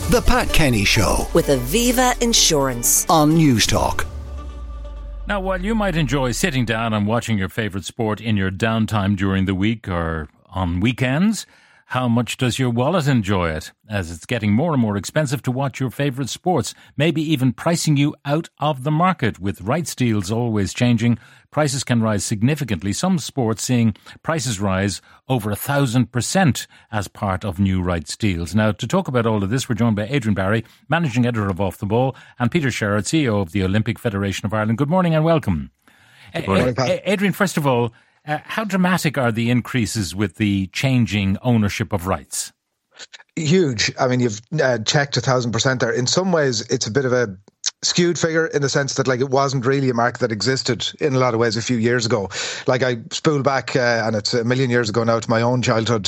The Pat Kenny Show with Aviva Insurance on News Talk. Now, while you might enjoy sitting down and watching your favourite sport in your downtime during the week or on weekends, how much does your wallet enjoy it? As it's getting more and more expensive to watch your favourite sports, maybe even pricing you out of the market. With rights deals always changing, prices can rise significantly. Some sports seeing prices rise over 1,000% as part of new rights deals. Now, to talk about all of this, we're joined by Adrian Barry, Managing Editor of Off the Ball, and Peter Sherratt, CEO of the Olympic Federation of Ireland. Good morning and welcome. Good morning, Pat. Adrian, first of all, how dramatic are the increases with the changing ownership of rights? Huge. I mean, you've checked 1,000% there. In some ways, it's a bit of a skewed figure in the sense that, like, it wasn't really a market that existed in a lot of ways a few years ago. Like, I spool back, and it's a million years ago now, to my own childhood,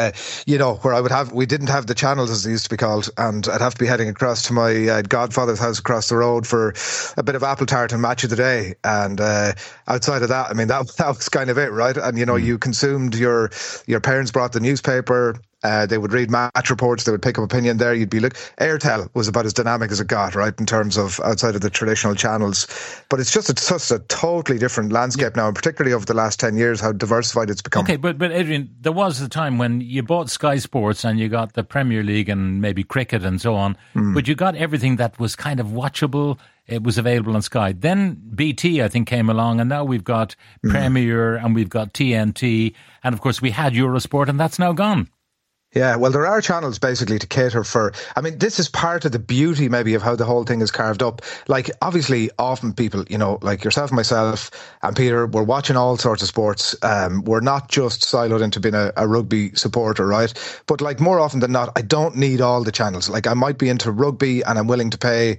where we didn't have the channels, as they used to be called, and I'd have to be heading across to my godfather's house across the road for a bit of apple tart and match of the day. And outside of that, I mean, that was kind of it, right? And, you consumed your parents brought the newspaper. They would read match reports. They would pick up opinion there. You'd be Airtel was about as dynamic as it got, right, in terms of outside of the traditional channels. But it's just a totally different landscape now, and particularly over the last 10 years, how diversified it's become. Okay, but Adrian, there was a time when you bought Sky Sports and you got the Premier League and maybe cricket and so on, but you got everything that was kind of watchable. It was available on Sky. Then BT, I think, came along, and now we've got Premier and we've got TNT, and of course we had Eurosport, and that's now gone. Yeah, well, there are channels basically to cater for. I mean, this is part of the beauty maybe of how the whole thing is carved up. Like, obviously, often people, like yourself, myself and Peter, we're watching all sorts of sports. We're not just siloed into being a rugby supporter, right? But, like, more often than not, I don't need all the channels. Like, I might be into rugby and I'm willing to pay,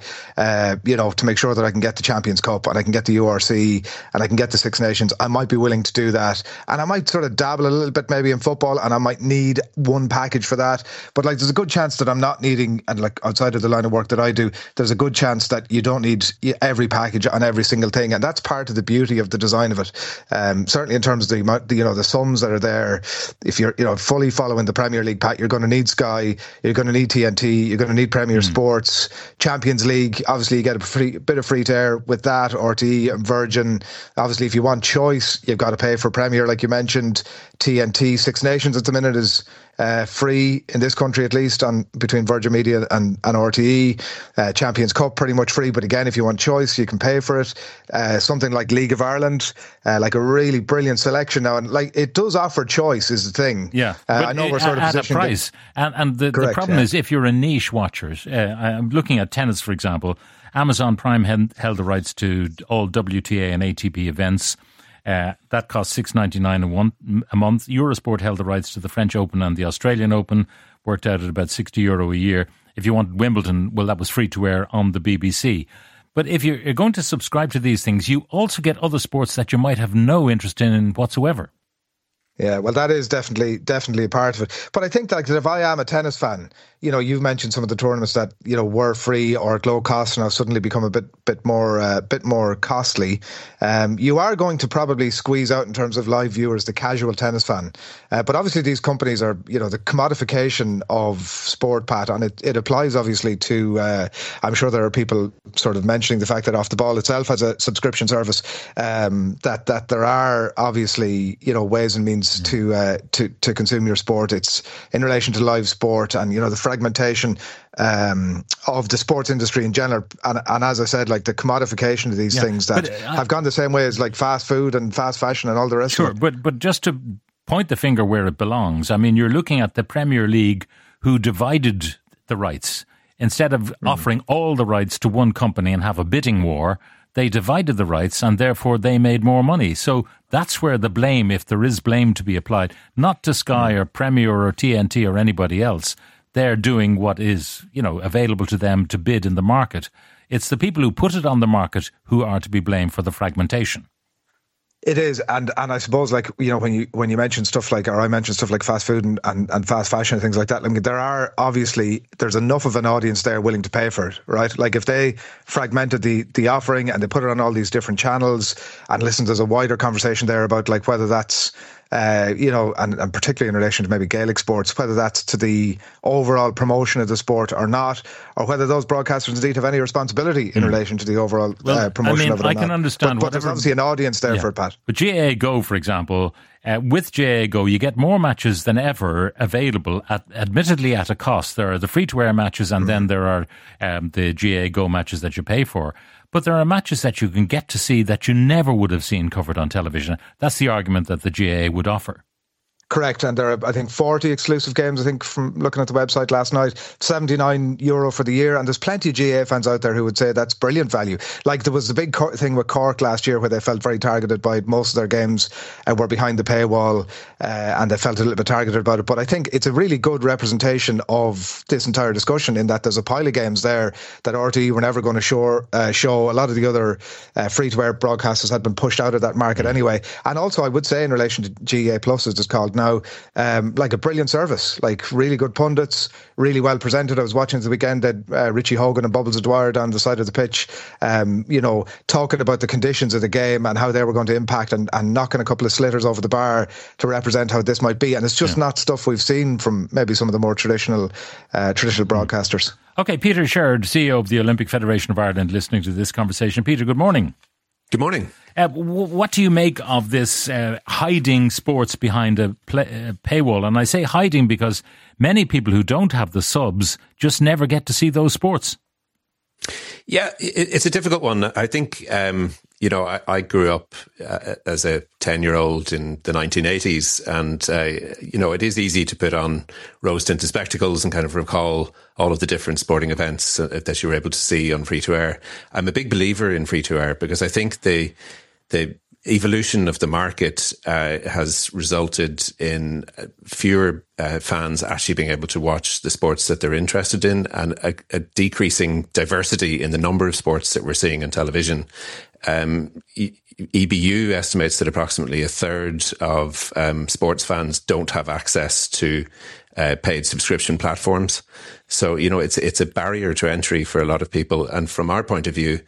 to make sure that I can get the Champions Cup and I can get the URC and I can get the Six Nations. I might be willing to do that. And I might sort of dabble a little bit maybe in football, and I might need one package for that. But, like, there's a good chance that I'm not needing, and, like, outside of the line of work that I do, there's a good chance that you don't need every package on every single thing, and that's part of the beauty of the design of it. Certainly in terms of the amount, the sums that are there. If you're fully following the Premier League, Pat, you're going to need Sky, you're going to need TNT, you're going to need Premier Sports, Champions League. Obviously, you get a bit of free to air with that. RTE and Virgin. Obviously, if you want choice, you've got to pay for Premier, like you mentioned. TNT, Six Nations at the minute is free in this country, at least, on between Virgin Media and RTE. Champions Cup pretty much free, but again, if you want choice, you can pay for it. Something like League of Ireland, like a really brilliant selection now, and, like, it does offer choice, is the thing. Yeah, I know we're sort of positioned at a price, and the problem is, if you're a niche watcher, I'm looking at tennis, for example. Amazon Prime held the rights to all WTA and ATP events. That cost $6.99 a month. Eurosport held the rights to the French Open and the Australian Open, worked out at about €60 a year. If you want Wimbledon, well, that was free to air on the BBC. But if you're going to subscribe to these things, you also get other sports that you might have no interest in whatsoever. Yeah, well, that is definitely a part of it. But I think that if I am a tennis fan, you've mentioned some of the tournaments that, were free or at low cost and have suddenly become a bit more costly. You are going to probably squeeze out, in terms of live viewers, the casual tennis fan. But obviously these companies are, the commodification of sport, Pat, and it applies obviously to, I'm sure there are people sort of mentioning the fact that Off the Ball itself has a subscription service, that there are obviously, ways and means to consume your sport. It's in relation to live sport and, the fragmentation of the sports industry in general, and as I said, like, the commodification of these things that have gone the same way as, like, fast food and fast fashion and all the rest of it. Sure, but just to point the finger where it belongs, I mean, you're looking at the Premier League, who divided the rights. Instead of offering all the rights to one company and have a bidding war, they divided the rights, and therefore they made more money. So that's where the blame, if there is blame to be applied, not to Sky or Premier or TNT or anybody else. They're doing what is, available to them to bid in the market. It's the people who put it on the market who are to be blamed for the fragmentation. It is, and I suppose, like, when you mention stuff like, or I mention stuff like fast food and fast fashion and things like that, I mean, there's enough of an audience there willing to pay for it, right? Like, if they fragmented the offering and they put it on all these different channels, and listen, there's a wider conversation there about, like, whether that's and particularly in relation to maybe Gaelic sports, whether that's to the overall promotion of the sport or not, or whether those broadcasters indeed have any responsibility in relation to the overall promotion of it. I can understand, but there's obviously an audience there for it, Pat. But GAA Go, for example, with GAA Go, you get more matches than ever available, admittedly at a cost. There are the free-to-air matches, and then there are the GAA Go matches that you pay for. But there are matches that you can get to see that you never would have seen covered on television. That's the argument that the GAA would offer. Correct, and there are, I think, 40 exclusive games, I think, from looking at the website last night, €79 for the year, and there's plenty of GAA fans out there who would say that's brilliant value. Like, there was the big thing with Cork last year where they felt very targeted by it. Most of their games were behind the paywall, and they felt a little bit targeted about it. But I think it's a really good representation of this entire discussion, in that there's a pile of games there that RTE were never going to show. A lot of the other free-to-air broadcasters had been pushed out of that market anyway. And also, I would say, in relation to GAA Plus, as it's called now, like a brilliant service, like really good pundits, really well presented. I was watching the weekend that Richie Hogan and Bubbles O'Dwyer down the side of the pitch, talking about the conditions of the game and how they were going to impact, and knocking a couple of slitters over the bar to represent how this might be. And it's just not stuff we've seen from maybe some of the more traditional broadcasters. Okay, Peter Sherrod, CEO of the Olympic Federation of Ireland, listening to this conversation. Peter, good morning. Good morning. What do you make of this hiding sports behind a paywall? And I say hiding because many people who don't have the subs just never get to see those sports. Yeah, it's a difficult one. I think, I grew up as a 10-year-old in the 1980s, and, it is easy to put on rose-tinted spectacles and kind of recall all of the different sporting events that you were able to see on free-to-air. I'm a big believer in free-to-air because I think the evolution of the market has resulted in fewer fans actually being able to watch the sports that they're interested in, and a decreasing diversity in the number of sports that we're seeing on television. EBU estimates that approximately a third of sports fans don't have access to paid subscription platforms. So, it's a barrier to entry for a lot of people. And from our point of view,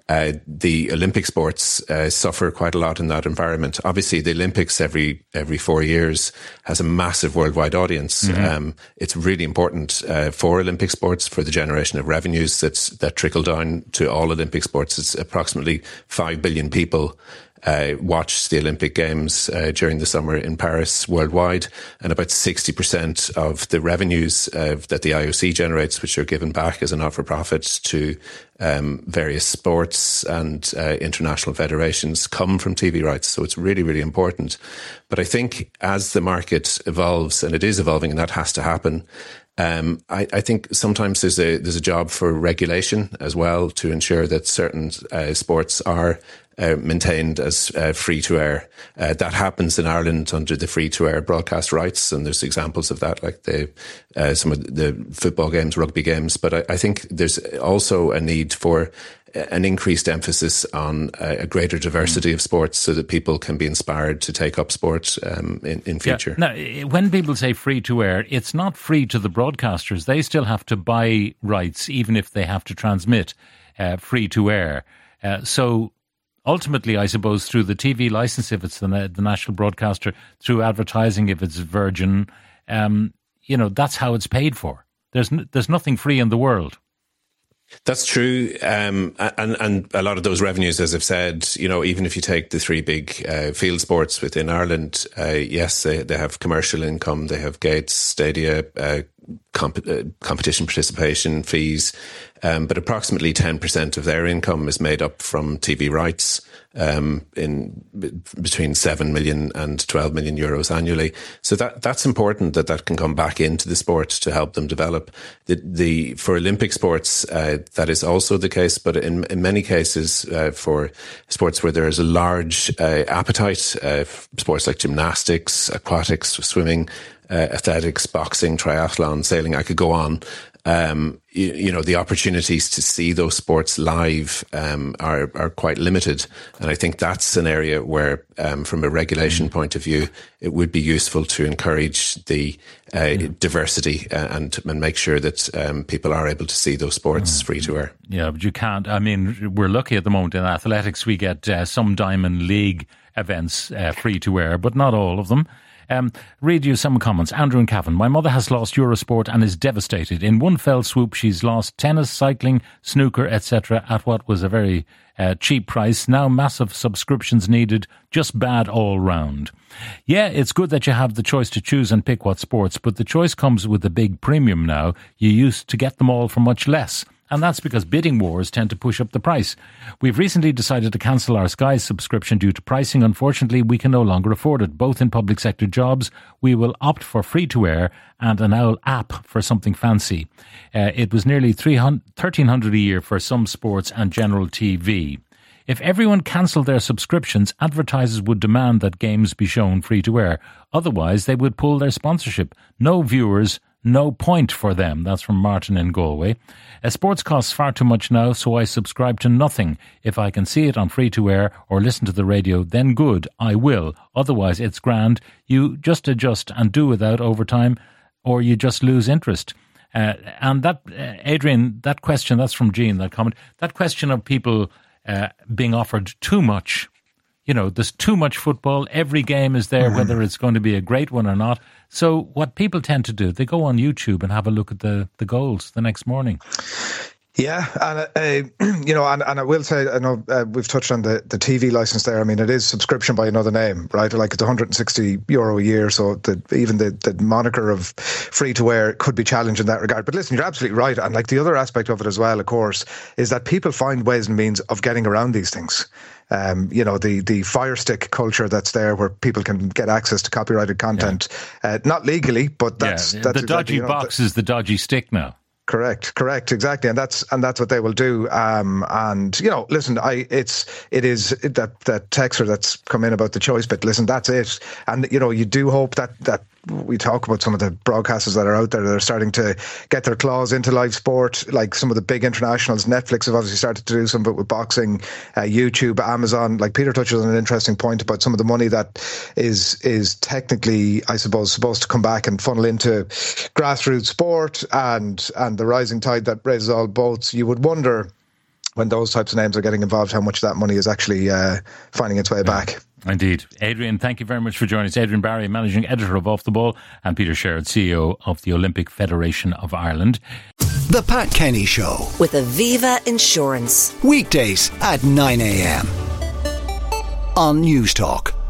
the Olympic sports suffer quite a lot in that environment. Obviously, the Olympics every 4 years has a massive worldwide audience. Mm-hmm. It's really important for Olympic sports, for the generation of revenues that trickle down to all Olympic sports. It's approximately 5 billion people watch the Olympic Games during the summer in Paris worldwide, and about 60% of the revenues that the IOC generates, which are given back as a not-for-profit to various sports and international federations, come from TV rights. So it's really, really important. But I think as the market evolves, and it is evolving, and that has to happen, I think sometimes there's a job for regulation as well to ensure that certain sports are maintained as free-to-air. That happens in Ireland under the free-to-air broadcast rights, and there's examples of that, like some of the football games, rugby games. But I think there's also a need for an increased emphasis on a greater diversity of sports so that people can be inspired to take up sport in future. Yeah. Now, when people say free-to-air, it's not free to the broadcasters. They still have to buy rights, even if they have to transmit free-to-air. So ultimately, I suppose, through the TV license, if it's the national broadcaster, through advertising, if it's Virgin, that's how it's paid for. There's nothing free in the world. That's true. And a lot of those revenues, as I've said, even if you take the three big field sports within Ireland, yes, they have commercial income, they have gates, stadia, competition participation fees, but approximately 10% of their income is made up from TV rights, in between 7 million and 12 million euros annually. So that's important that can come back into the sport to help them develop. For Olympic sports, that is also the case, but in many cases, for sports where there is a large appetite, sports like gymnastics, aquatics, swimming, athletics, boxing, triathlon, sailing, I could go on. The opportunities to see those sports live are quite limited, and I think that's an area where, from a regulation point of view, it would be useful to encourage the diversity and make sure that people are able to see those sports free to air. Yeah, but you can't. I mean, we're lucky at the moment in athletics. We get some Diamond League events free to air, but not all of them. Read you some comments. Andrew and Cavan. My mother has lost Eurosport and is devastated. In one fell swoop, she's lost tennis, cycling, snooker, etc. at what was a very cheap price. Now massive subscriptions needed. Just bad all round. Yeah, it's good that you have the choice to choose and pick what sports, but the choice comes with a big premium now. You used to get them all for much less. And that's because bidding wars tend to push up the price. We've recently decided to cancel our Sky subscription due to pricing. Unfortunately, we can no longer afford it. Both in public sector jobs, we will opt for free-to-air and an OWL app for something fancy. It was nearly $1,300 a year for some sports and general TV. If everyone cancelled their subscriptions, advertisers would demand that games be shown free-to-air. Otherwise, they would pull their sponsorship. No viewers, no point for them. That's from Martin in Galway. Sports costs far too much now, so I subscribe to nothing. If I can see it on free-to-air or listen to the radio, then good, I will. Otherwise, it's grand. You just adjust and do without overtime, or you just lose interest. And that, Adrian, that question, that's from Jean, that comment, that question of people being offered too much. You know, there's too much football. Every game is there, whether it's going to be a great one or not. So what people tend to do, they go on YouTube and have a look at the goals the next morning. Yeah, and and I will say, I know we've touched on the TV license there. I mean, it is subscription by another name, right? Like, it's €160 a year, so even the moniker of free to air could be challenged in that regard. But listen, you're absolutely right, and like the other aspect of it as well, of course, is that people find ways and means of getting around these things. The Fire Stick culture that's there, where people can get access to copyrighted content, not legally, but that's the dodgy box is the dodgy stick now. Correct, exactly, and that's what they will do. And listen, it is that texter that's come in about the choice bit. Listen, that's it, and you do hope that we talk about some of the broadcasters that are out there that are starting to get their claws into live sport, like some of the big internationals. Netflix have obviously started to do some of it with boxing, YouTube, Amazon. Like Peter touches on an interesting point about some of the money that is technically, I suppose, supposed to come back and funnel into grassroots sport and the rising tide that raises all boats. You would wonder, when those types of names are getting involved, how much that money is actually finding its way back. Indeed. Adrian, thank you very much for joining us. Adrian Barry, Managing Editor of Off the Ball, and Peter Sherrod, CEO of the Olympic Federation of Ireland. The Pat Kenny Show. With Aviva Insurance. Weekdays at 9 a.m. on News Talk.